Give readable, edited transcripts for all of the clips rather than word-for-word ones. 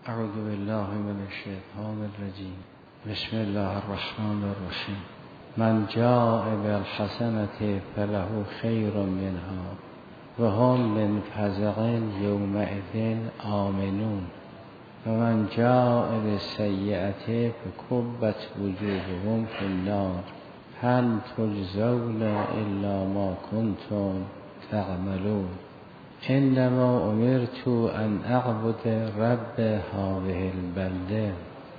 اعوذ بالله من الشیطان الرجیم. بسم الله الرحمن الرحیم. من جاء بالحسنة فله خیر منها و هم من فزع یومئذ آمنون و من جاء بالسیئة فکبت وجوههم فی النار هل تجزون الا ما کنتم تعملون. انما امرت ان اعبد رب هذه البلده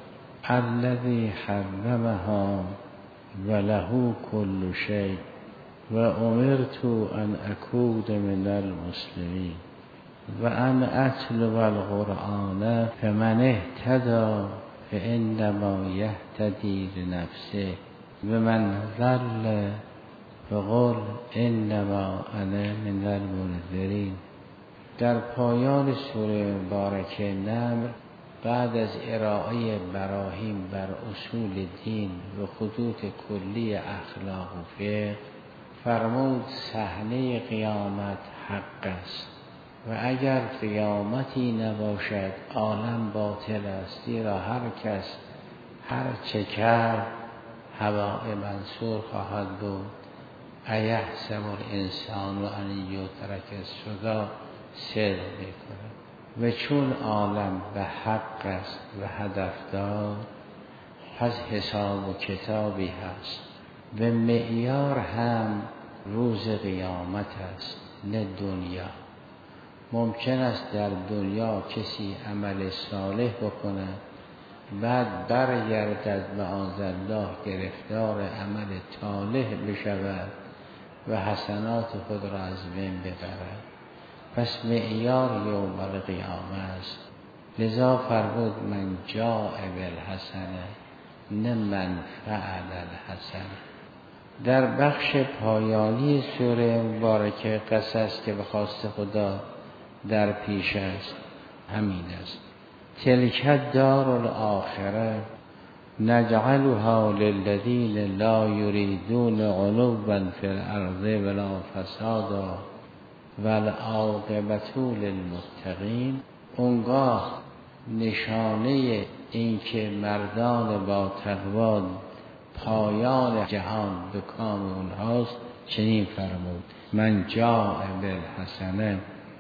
الذي حرمها وله كل شيء و امرت ان اكون من المسلمين و ان اتلو القرآن فمن اهتدى فانما يهتدي لنفسه و من ضل فقل انما انا من المنذرین. در پایان سوره مبارکه نمل بعد از ارائه براهین بر اصول دین و خطوط کلی اخلاق و فقه فرمود صحنه قیامت حق است و اگر قیامتی نباشد عالم باطل است، زیرا هر کس هر چه کرد هباء منثور خواهد بود. ایحسب الانسان ان یترک سدی صدق میکنه و چون عالم به حق است و هدفدار پس حساب و کتابی هست و معیار هم روز قیامت است نه دنیا. ممکن است در دنیا کسی عمل صالح بکنه بعد برگردد معاذالله گرفتار عمل طالح بشود و حسنات خود را از بین ببرد. پس معیار یوم القیامه است. لذا فرمود من جاء بالحسنه نه من فعل الحسنه. در بخش پایانی سوره مبارکه قصص که به خواست خدا در پیش است همین است. تلک الدار الاخره نجعلها للذین لا یریدون علوا فی الارض ولا فسادا والعاقبة للمتقین. اونگاه نشانه این که مردان با تقوا پایان جهان به کام اونهاست چنین فرمود من جاء بالحسنه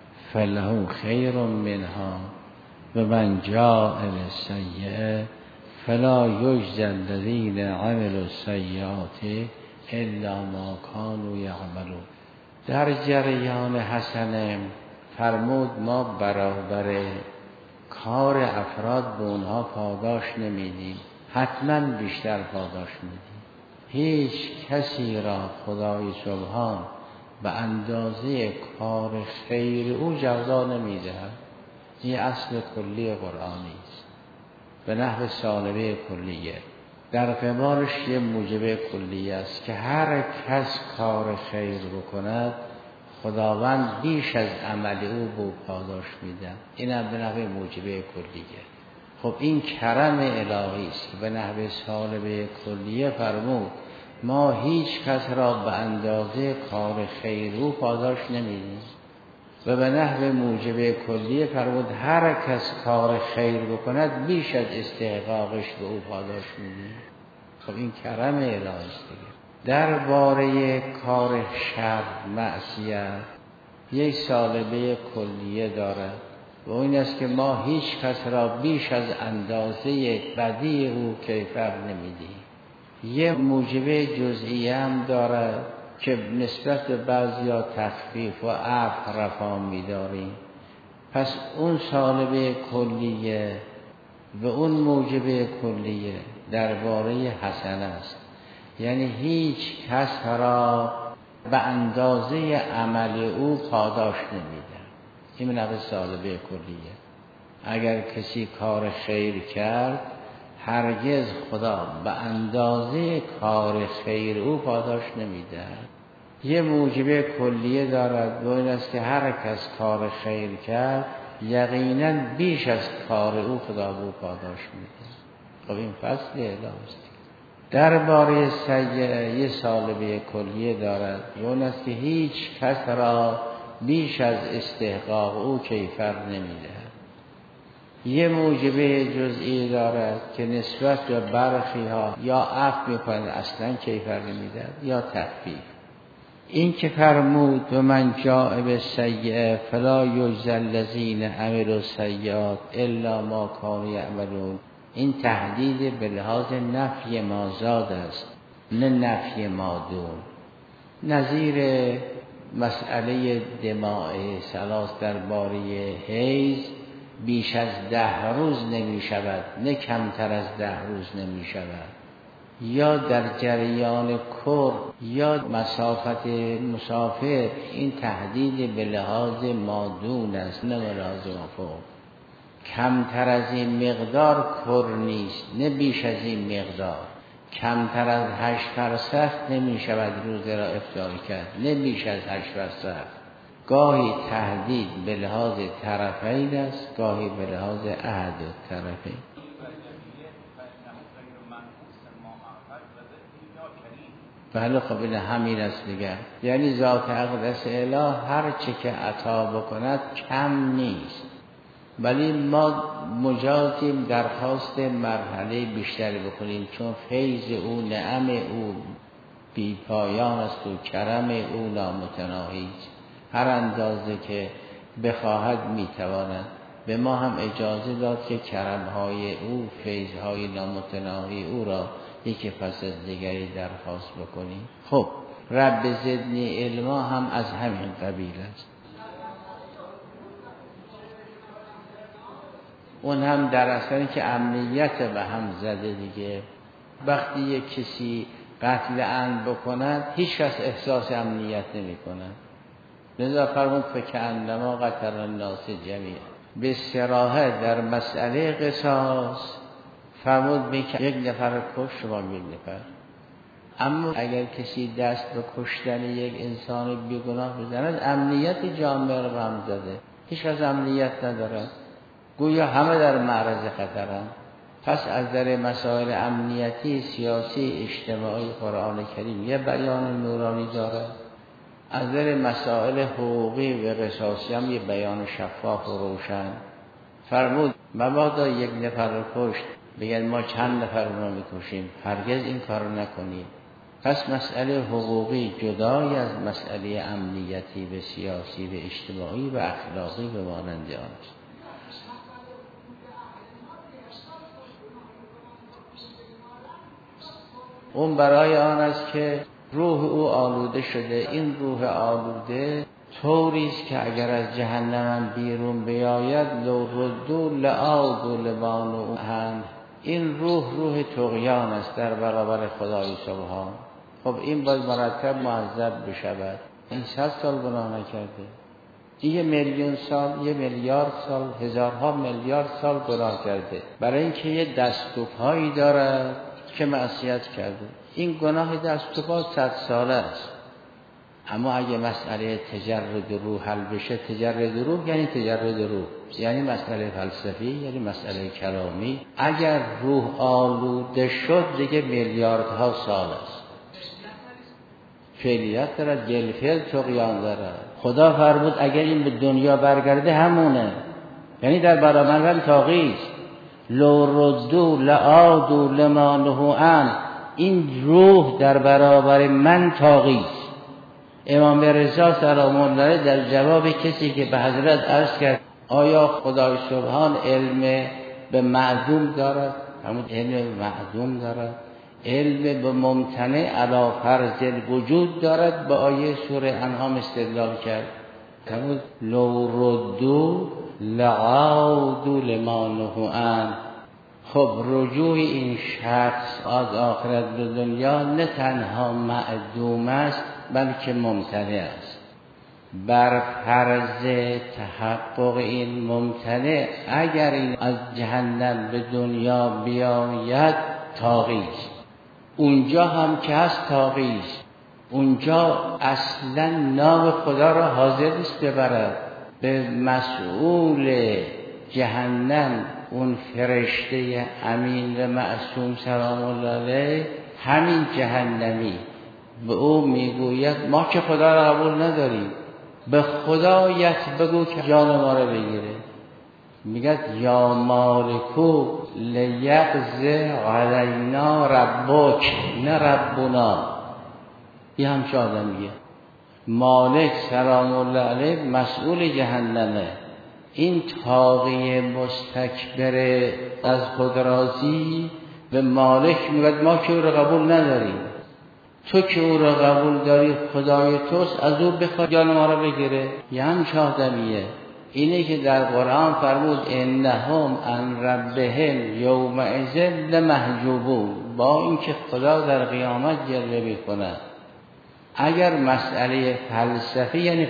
فله خیر منها و من جاء بالسیئه فلا یجزی الذین عملوا السیئات الا ما کانوا یعملون. در جریان حسنه فرمود ما برابر کار افراد به اونها پاداش نمیدیم، حتما بیشتر پاداش میدیم. هیچ کسی را خدای سبحان به اندازه کار خیر او جزا نمیدهد. این اصل کلی قرآنی است به نحو ثالبه کلیه. در قبالش یه موجب کلی است که هر کس کار خیر بکند خداوند بیش از عمل او به پاداش میده. این هم به نحو موجب کلیه. خب این کرم الهی است که به نحو ثالبه کلیه فرمود ما هیچ کس را به اندازه کار خیر او پاداش نمیدیم و به نحو موجب کلیه فرمود هر کس کار خیر بکند بیش از استحقاقش به او پاداش میدیم. خب این کرم الهی است دیگه. درباره کار شر معصیت یک سالبه کلیه دارد و این است که ما هیچ کس را بیش از اندازه بدی او کیفر نمیدیم. یه موجب جزئی هم دارد که نسبت به بعضیا تخفیف و عفو رفا می‌داریم. پس اون سالبه کلیه و اون موجب کلیه درباره حسنه است، یعنی هیچ کس را به اندازه عمل او پاداش نمیده. این نوع سالبه کلیه. اگر کسی کار خیر کرد هرگز خدا به اندازه کار خیر او پاداش نمیده. یه موجب کلیه دارد و این است که هر کس کار خیر کرد یقینا بیش از کار او خدا به او پاداش میده. خب این فصل الهی است. درباره سیئه یه سالبه کلیه دارد و اون است که هیچ کس را بیش از استحقاق او کیفر نمیده. یه موجبه جزئی دارد که نسبت به برخی ها یا عفو میکنند اصلا کیفر نمیدن یا تخفیف. این که فرمود و من جاء بالسیئه فلا یجزی الذین عملوا السیئات الا ما کانوا یعملون، این تهدید به لحاظ نفی مازاد است نه نفی مادون. نظیر مسئله دماء ثلاث درباره حیض بیش از 10 روز نمی شود نه کمتر از 10 روز نمی شود، یا در جریان کر یا مسافت مسافر، این تهدید به لحاظ مادون است نه به لحاظ مفهوم. کمتر از این مقدار کر نیست نه بیش از این مقدار، کمتر از 8 فرسخ نمی شود روزه را افطار کرد نه بیش از 8 فرسخ. گاهی تهدید به لحاظ طرفین است، گاهی به لحاظ احد طرفین. بله خب این همین است دیگر، یعنی ذات اقدس اله هر چه که عطا بکند کم نیست، ولی ما مجازیم درخواست مرحله بیشتری بکنیم، چون فیض او نعم او بی پایان است و کرم او نامتناهی است. هر اندازه که بخواهد میتواند. به ما هم اجازه داد که کرمهای او، فیضهای نامتناهی او را یکی پس از دیگری درخواست بکنیم. خب رب زدنی علما هم از همین قبیل است. اون هم در اصلی که امنیت به هم زده دیگه. وقتی یک کسی قتل عمد بکند هیچ کس احساس امنیت نمی کند. لذا فرمود فکأنما قتل الناس جمیعا. به صراحت در مسئله قصاص فرمود که یک نفر کش شما یک نفر. اما اگر کسی دست به کشتن یک انسان بیگناه بزند امنیت جامعه را هم زده، هیچ کس امنیت ندارد، گویا همه در معرض خطرند. پس از در مسائل امنیتی، سیاسی، اجتماعی قرآن کریم یه بیان نورانی دارد، از در مسائل حقوقی و قصاصی هم یه بیان شفاف و روشن. فرمود مبادا یک نفر رو کشت بگن ما چند نفر رو میکشیم، هرگز این کار رو نکنید. پس مسئله حقوقی جدای از مسئله امنیتی و سیاسی و اجتماعی و اخلاقی به مانند آن است. اون برای آن است که روح او آلوده شده. این روح آلوده طوری است که اگر از جهنم بیرون بیاید لو ردوا لعادوا لما نهوا عنه. این روح طغیان است در برابر خدای سبحان. خب این باید مرتب معذب بشود. این 100 سال گناه نکرده، این 1,000,000 سال، 1,000,000,000 سال، هزارها میلیارد سال گناه کرده، برای اینکه یه دست و پایی دارد که معصیت کرده. این گناه دست و پا 100 ساله است. اما اگه مسئله تجرد روح حل بشه، تجرد روح یعنی تجرد روح، یعنی مسئله فلسفی، یعنی مسئله کلامی. اگر روح آلوده شد دیگه میلیاردها سال است. فعلیت دارد، گلفل طغیان دارد. خدا فرمود اگر این به دنیا برگرده همونه، یعنی در برابر من طاغی است. لو ردوا لعادوا لما نهوا عنه. این روح در برابر من طاغی است. امام رضا سلام الله علیه در جواب کسی که به حضرت عرض کرد آیا خدای سبحان علم به معدوم دارد؟ همون علم به معدوم دارد، علم به ممتنع علی فرض الوجود دارد. با آیه سوره انعام استدلال کرد. همون لو ردوا لعادوا لما نهوا عنه. خب رجوع این شخص از آخرت به دنیا نه تنها معدوم است بلکه ممتنع است. بر فرض تحقق این ممتنع اگر این از جهنم به دنیا بیاید طاغی است. اونجا هم که هست طاغی است. اونجا اصلا نام خدا را حاضر نیست ببرد. به مسئول جهنم اون فرشته امین و معصوم سلام الله علیه، همین جهنمی به او میگوید ما که خدا را قبول نداریم، به خدایت بگو که جان ما را بگیره. میگه یا مالکو لیقض علینا ربک نه ربنا. یه همچه آدمیه. مالک سلام الله علیه مسئول جهنمه. این طاغی مستکبر از خودرازی به مالک میگه ما که او را قبول نداریم، تو که او را قبول داری خدای توست، از او بخواد جان ما را بگیره. یه همچه آدمیه. اینه که در قرآن فرمود انهم عن ربهم یومئذ لمحجوبون. با اینکه خدا در قیامت جلوه میکنه. اگر مسئله فلسفه یعنی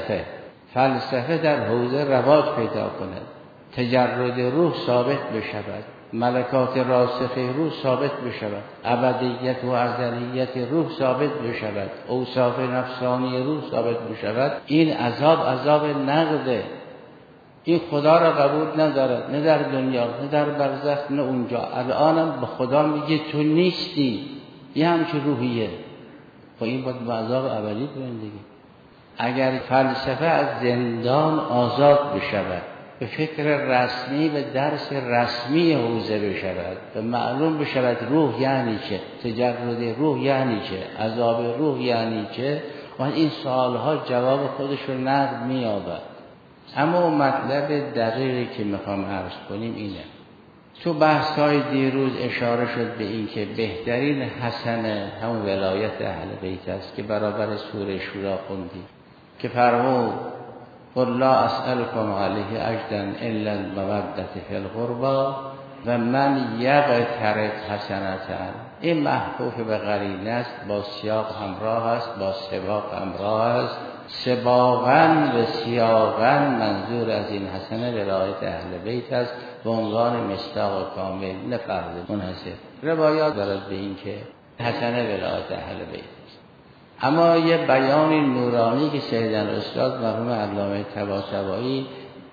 فلسفه در حوزه رواج پیدا کنه، تجرد روح ثابت بشود، ملکات راسخه روح ثابت بشود، ابدیت و ازلیت روح ثابت بشود، اوصاف نفسانی روح ثابت بشود، این عذاب نقده. این خدا را قبول ندارد، نه در دنیا نه در برزخ نه اونجا. الانم به خدا میگه تو نیستی. یه همچه روحیه. خب این باید به عذاب ابدی برندگی. اگر فلسفه از زندان آزاد بشود، به فکر رسمی به درس رسمی حوزه بشود، به معلوم بشود روح یعنی چه، تجرد روح یعنی چه، عذاب روح یعنی چه، و این سوالها جواب خودش رو نقد می‌یابد. اما مطلب دقیقی که میخوام عرض کنیم اینه. تو بحث‌های دیروز اشاره شد به این که بهترین حسنه همون ولایت اهل بیت است که برابر سوره شورا خوندیم که فرمود قل لا اسألكم علیه اجرا الا المودة فی القربى و من یقترف حسنة. این محفوف به قرینه است، با سیاق همراه است، با سباق همراه است. سباقاً و سیاقاً منظور از این حسنه ولایت اهل بیت است به عنوان مصداق کامل، نه فرض منحصر. روایات دارد به این که حسنه ولایت اهل بیت است. اما یه بیان نورانی که سید الاستاد مرحوم علامه طباطبایی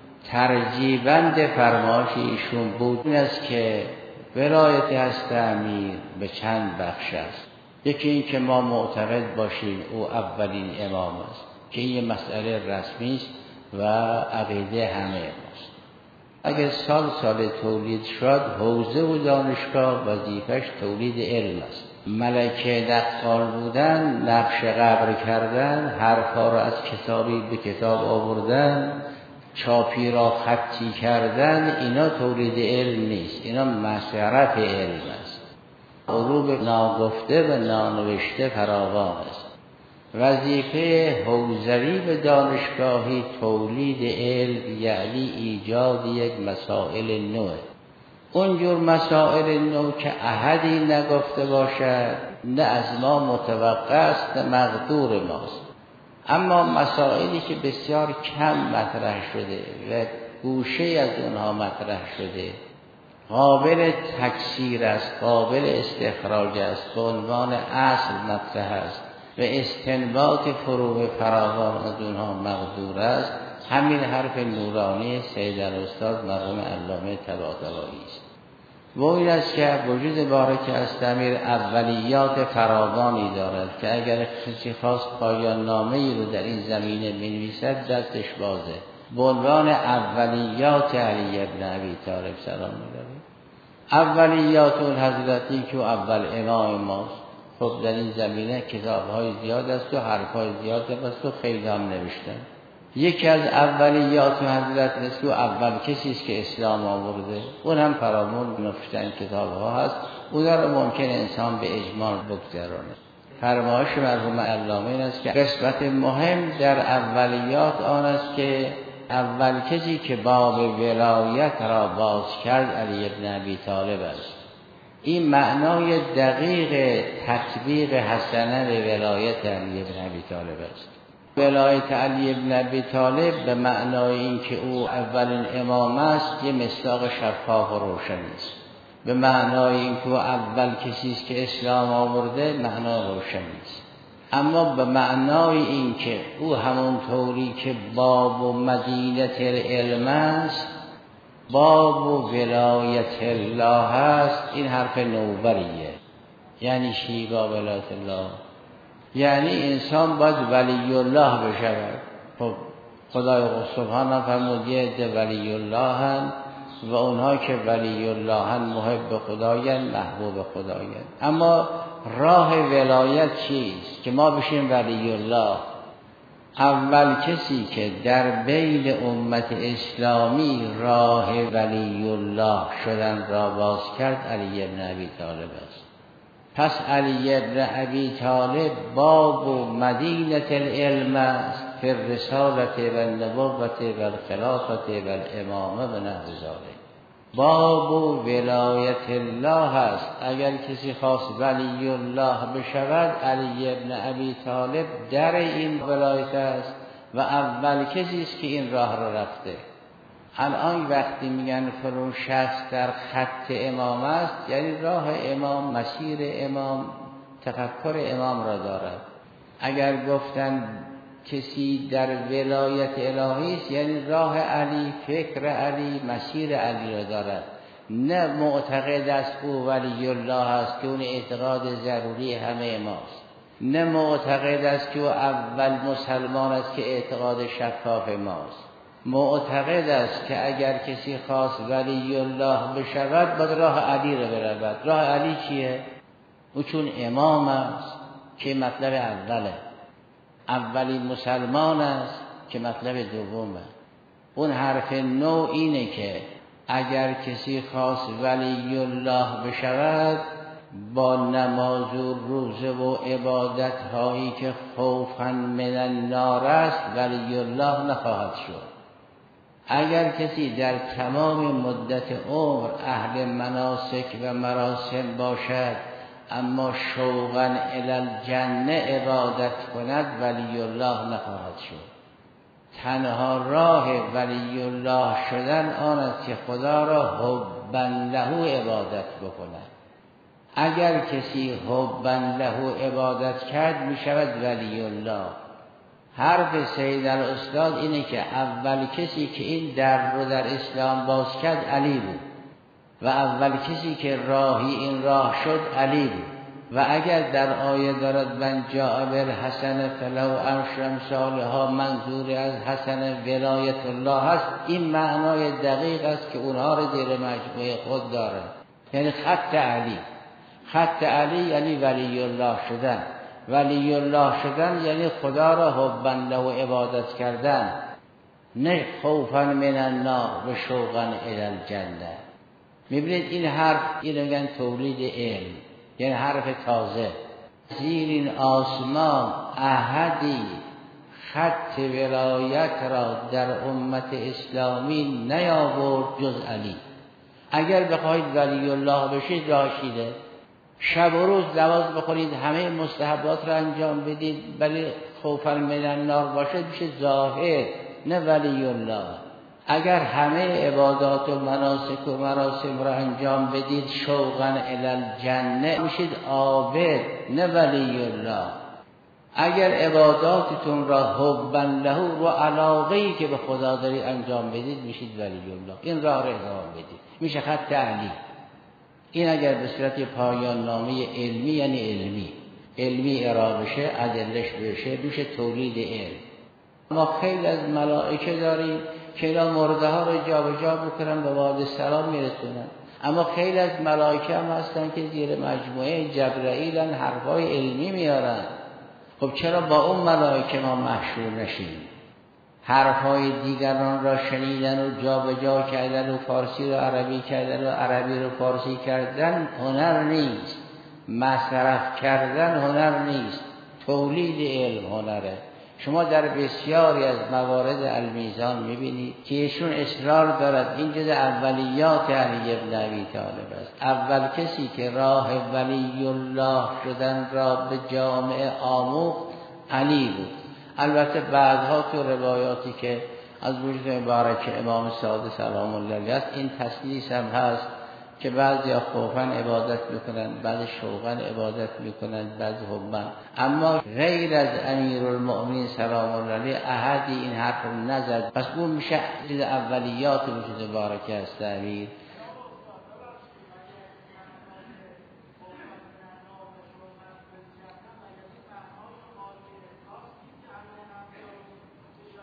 ترجیباً فرمایش ایشون بود این است که ولایت هست امیر به چند بخش است. یکی این که ما معتقد باشیم او اولین امام است که این مسئله رسمی است و عقیده همه ماست. اگر سال تولید شد، حوزه و دانشگاه وظیفش تولید علم است. ملکه نقال بودن، نقش قبر کردن، حرفا را از کتابی به کتاب آوردن، چاپی را خطی کردن، اینا تولید علم نیست، اینا مصرف علم است. علوم ناگفته و نانوشته فراوان است. وظیفه حوزوی به دانشگاهی تولید علم، یعنی ایجاد یک مسائل نو. اونجور مسائل نو که احدی نگفته باشد، نه از ما متوقع است نه مقدور ماست. اما مسائلی که بسیار کم مطرح شده و گوشه از اونها مطرح شده، قابل تکثیر است، قابل استخراج است، به عنوان اصل مطرح است و استنباط فروع فراوان از اونها مقدور است، همین حرف نورانی سید الاستاد مرحوم علامه طباطبایی است. و این است که وجود بارک استمیر اولیات فراوانی دارد که اگر کسی خواست پایان نامه‌ای رو در این زمینه بنویسد دستش بازه. به عنوان اولیات علی ابن ابی طالب سلام الله اولیات اون حضرتی که اول امام ماست. خب در این زمینه کتاب‌های زیاد است و حرف‌های زیاد است و خیلی هم نوشتن. یکی از اولیات حضرت است که اول کسی است که اسلام آورده، اون هم فرامون نوشتن کتاب‌ها هست، اون را ممکن انسان به اجمال بگذرانه. فرمایش مرحوم علامه این است که قسمت مهم در اولیات آن است که اول کسی که باب ولایت را باز کرد علی ابن ابی طالب است. این معنای دقیق تطبیق حسنه به ولایت علی ابن ابی طالب است. ولایت علی ابن ابی طالب به معنای این که او اولین امام است یه مصداق شفاف و روشن است. به معنای این که او اول کسی است که اسلام آورده معنا روشن است. اما به معنای این که او همون طوری که باب و مدینه العلم است، باب و ولایت الله است، این حرف نوبریه. یعنی چی باب ولایت الله؟ یعنی انسان باید ولی الله بشود. خب خدای سبحانه فرمود یه عده ولی الله هن و اونها که ولی الله هن محب خدایند، محبوب خدایند. اما راه ولایت چیست که ما بشیم ولی الله؟ اول کسی که در بین امت اسلامی راه ولی الله شدن را باز کرد علی بن ابی طالب است. پس علی بن ابی طالب باب مدینه العلم است فی الرسالة و النبوة و الخلافة و الامامه و نحو ذلک. باب ولایت الله است. اگر کسی خواست ولی الله بشود، علی بن ابی طالب در این ولایت است و اول کسی است که این راه را رفته. الان وقتی میگن فلان شخص در خط امام است، یعنی راه امام، مسیر امام، تفکر امام را دارد. اگر گفتن کسی در ولایت الهی است، یعنی راه علی، فکر علی، مسیر علی را دارد. نه معتقد است او ولی الله است که اون اعتقاد ضروری همه ماست. نه معتقد است که او اول مسلمان است که اعتقاد شفاف ماست. معتقد است که اگر کسی خواست ولی الله بشود باید راه علی را برود. راه علی چیه؟ او چون امام است که مطلب اوله، اولی مسلمان است که مطلب دومه. اون حرف نو اینه که اگر کسی خواست ولی الله بشود با نماز و روزه و عبادت هایی که خوفا من النار است ولی الله نخواهد شد. اگر کسی در تمام مدت عمر اهل مناسک و مراسم باشد اما شوقا الی الجنه عبادت کند ولی الله نخواهد شد. تنها راه ولی الله شدن آن است که خدا را حبا له عبادت بکند. اگر کسی حبا له عبادت کرد می شود ولی الله. حرف سید الاستاد اینه که اول کسی که این در رو در اسلام باز کرد علی بود و اول کسی که راهی این راه شد علی بود. و اگر در آیه دارد من جاء بالحسنة فله عشر امثالها، منظور از حسن ولایت الله است، این معنای دقیق است که اونها رو زیر مجموعه خود داره. یعنی خط علی، خط علی یعنی ولی الله شدن. ولی الله شدن یعنی خدا را حبا له عبادت کردن، نه خوفا من النار و شوقا الی الجنه. میبینید این حرف اینو میگن تولید علم، یعنی حرف تازه. زیر این آسمان احدی خط ولایت را در امت اسلامی نیاورد جز علی. اگر بخواید ولی الله بشید راشیده، شب و روز نماز بخونید، همه مستحبات را انجام بدید، ولی خوفا من النار باشد میشه زاهد، نه ولی الله. اگر همه عبادات و مناسک و مراسم را انجام بدید شوقا الی الجنه میشید عابد، نه ولی الله. اگر عباداتتون را حبا له و علاقه‌ای که به خدا دارید انجام بدید میشید ولی الله. این راه را ادامه بدید میشه خط علی. این اگر به صورت پایان نامه علمی یعنی علمی ارائه بشه، ادلش بشه، میشه تولید علم. ما خیلی از ملائکه داریم که اینا مرده ها رو جابجا بکنن به وادی السلام میرسونن، اما خیلی از ملائکه هم هستن که زیر مجموعه جبرائیلن، حرفای علمی میارن. خب چرا با اون ملائکه ما محشور نشیم؟ حرفای دیگران را شنیدن و جابجا کردن و فارسی رو عربی کردن و عربی رو فارسی کردن هنر نیست. مصرف کردن هنر نیست، تولید علم هنره. شما در بسیاری از موارد المیزان میبینید که ایشون اصرار دارد این جز اولیات علی بن ابی طالب است. اول کسی که راه ولی الله شدن را به جامعه آموخت علی بود. البته بعدها تو روایاتی که از وجود مبارک امام صادق سلام الله علیه است این تسلیث هم هست که بعضی خوفاً عبادت میکنن، بعضی شوقاً عبادت میکنن، بعضی حباً. اما غیر از امیرالمؤمنین سلام الله علیه احدی این حرف رو نزد. پس اون میشه از اولیات وجود مبارک است امیر.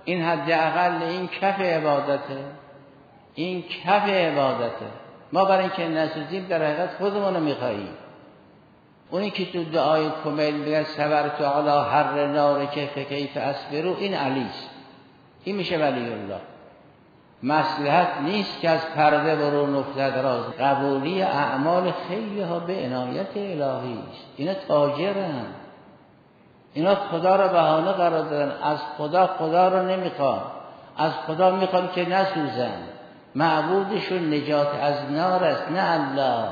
این حداقل این کف عبادته، این کف عبادته. ما برای اینکه نسوزیم در حقیقت خودمونو میخواییم. اونی که تو دعای کمیل میگه صبرت علی حر نار کیف اصبروا، این علیست، این میشه ولی الله. مصلحت نیست که از پرده برون افتد راز، قبولی اعمال خیلی ها به عنایت الهی است. اینا تاجرن، اینا خدا را بهانه قرار دادن، از خدا رو نمیخوان، از خدا میخوان که نسوزن. معبودشون نجات از نار است، نه الله.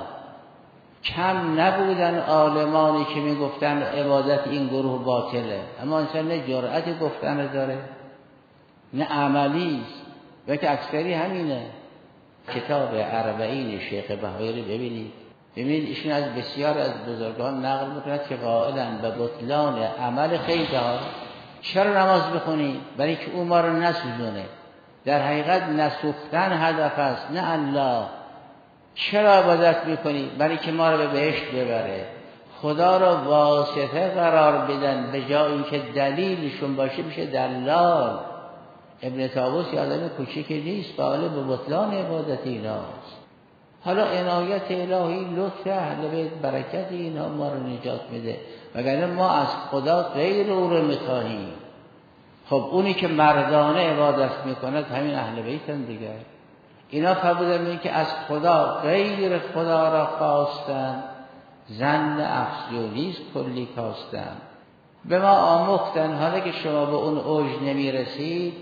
کم نبودن عالمانی که میگفتن عبادت این گروه باطله، اما انسان نه جرأت گفتن داره نه عملی است، بلکه اکثری همینه. کتاب اربعین شیخ بهایی رو ببینید ایشون از بسیار از بزرگان نقل میکند که قائلن به بطلان عمل خیلی ها. چرا نماز بخونی؟ برای که او ما رو نسوزونه. در حقیقت نسوختن هدف است، نه الله. چرا عبادت میکنی؟ برای که ما رو به بهشت ببره. خدا رو واسطه قرار بدن به جای اینکه دلیلشون باشه میشه دلال. ابن طاووس یادم کوچیکی نیست، قائل به بطلان عبادت ایناست. حالا عنایت الهی، لطف اهل بیت، برکت اینها ما رو نجات میده، وگرنه ما از خدا غیر او رو میخواهیم. خب اونی که مردانه عبادت میکند همین اهل بیت هم دیگه. اینا فرمودن این که از خدا غیر خدا را خواستن، ظن افزونی کلی کاستن. به ما آموختن حالا که شما به اون اوج نمیرسید،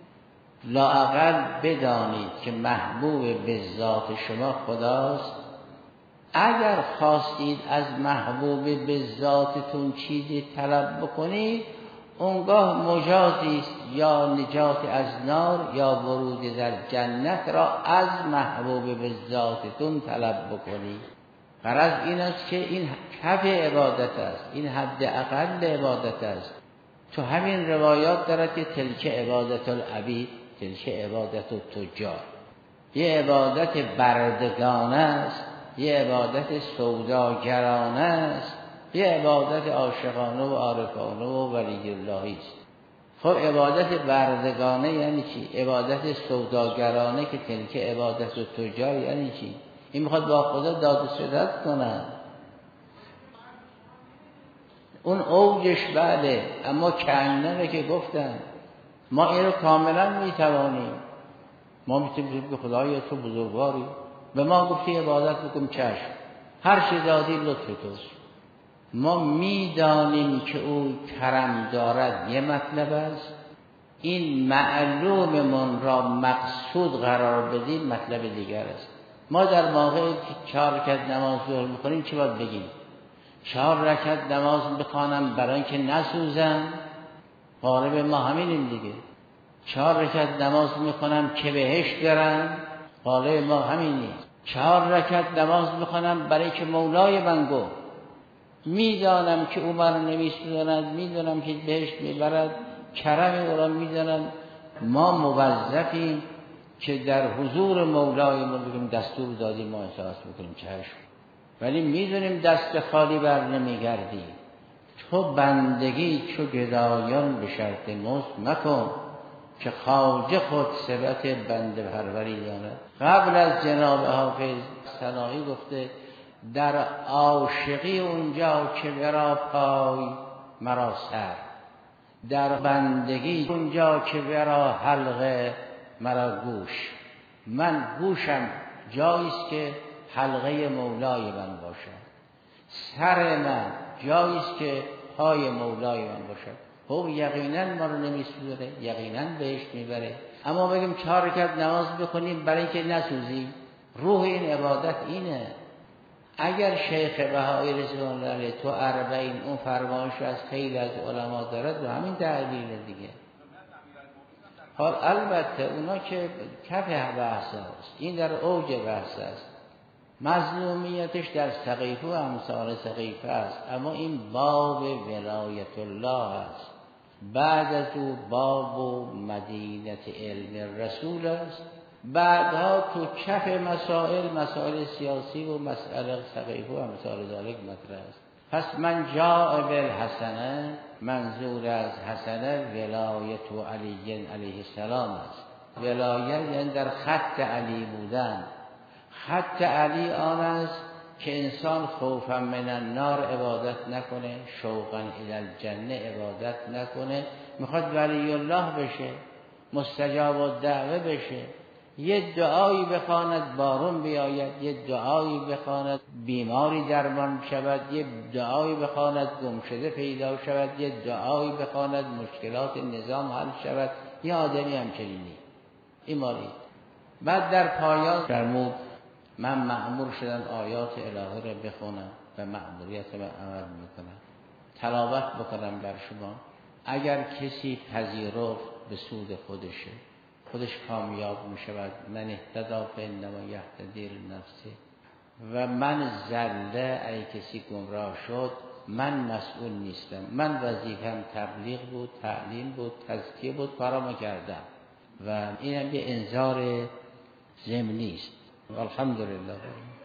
لااقل بدانید که محبوب به ذات شما خداست. اگر خواستید از محبوب به ذاتتون چیزی طلب بکنید، اونگاه مجازی است، یا نجات از نار یا ورود در جنت را از محبوب به ذاتتون طلب بکنید. غرض این است که این کف عبادت است، این حد اقل عبادت است. تو همین روایات دارد که تلک عبادت العبید، تلک عبادت التجار. یه عبادت بردگانه است، یه عبادت سوداگرانه است، یه عبادت عاشقانه و عارفانه و ولی اللهی است. خب عبادت بردگانه یعنی چی؟ عبادت سوداگرانه که تلک عبادت التجار یعنی چی؟ این میخواد با خدا داد و ستد کنن. اون اوجش بله، اما کهنه که گفتن ما این رو کاملا میتوانیم. ما میتونیم که خدای تو بزرگواری به ما گفتی عبادت بکن، چشم، هر چی دادی لطف توست. ما میدانیم که او کرم دارد، یه مطلب است. این معلوم من را مقصود قرار بدیم مطلب دیگر است. ما در موقعی که 4 رکعت نماز ظهر میکنیم چی باید بگیم؟ 4 رکعت نماز بخوانم برای اینکه نسوزم. غالب ما همینیم دیگه. 4 رکعت نماز میخونم که بهشت برم. غالب ما همینیم. 4 رکعت نماز میخونم برای که مولای من گفت، میدانم که او من نمیسوزاند، میدانم که بهشت میبرد، کرم او را میدانم. ما موظفیم که در حضور مولای ما بگیم دستور دادیم، ما احساس میکنیم چشم، ولی میدونیم دست خالی بر نمیگردیم. تو بندگی چو گدایان به شرط مزد مکن، که خواجه خود ثبت بنده پروری داند. قبل از جناب حافظ سنایی گفته در عاشقی اونجا که ورا پای مرا سر، در بندگی اونجا که ورا حلقه مرا گوش. من گوشم جاییست که حلقه مولای من باشد، سر من جاییست که پای مولای من باشد. خب یقینا ما رو نمیسوزه، یقینا بهشت میبره. اما بگیم 4 رکعت نماز بخونیم برای اینکه نسوزیم، روح این عبادت اینه. اگر شیخ بهایی رضوان الله علیه تو اربعین اون فرمایش از خیلی از علما دارد و همین دلیل دیگه. حال البته اونا که کف بحث است، این در اوج بحث است. مظلومیتش در سقیفه و امثال سقیفه است، اما این باب ولایت الله است. بعد از او باب و مدینت علم رسول است. بعدها تو کف مسائل سیاسی و مسئله سقیفه و امثال ذالک مطرح است. پس من جاء بالحسنه، منظور از حسنه ولایت علی علیه السلام است. ولایت یعنی در خط علی بودن. خط علی آن است که انسان خوفا من النار عبادت نکنه، شوقا الی الجنه عبادت نکنه، میخواد ولی الله بشه، مستجاب الدعوه بشه، یه دعایی بخواند بارون بیاید، یه دعایی بخواند بیماری درمان شود، یه دعایی بخواند گمشده پیدا شود، یه دعایی بخواند مشکلات نظام حل شود. یه آدمی همچنینی این مالی. بعد در پایان فرمود من مأمور شدم آیات الهی را بخونم و مأموریت من عمل میکنم، تلاوت بکنم بر شما. اگر کسی پذیرفت به سود خودشه، خودش کامیاب می شود. من اهتدا فانما یهتدی لنفسه و من زله، ای کسی گمراه شد من مسئول نیستم. من وظیفم تبلیغ بود، تعلیم بود، تزکیه بود، کارامو کردم و اینم یه انذار ضمنی است. الحمدلله.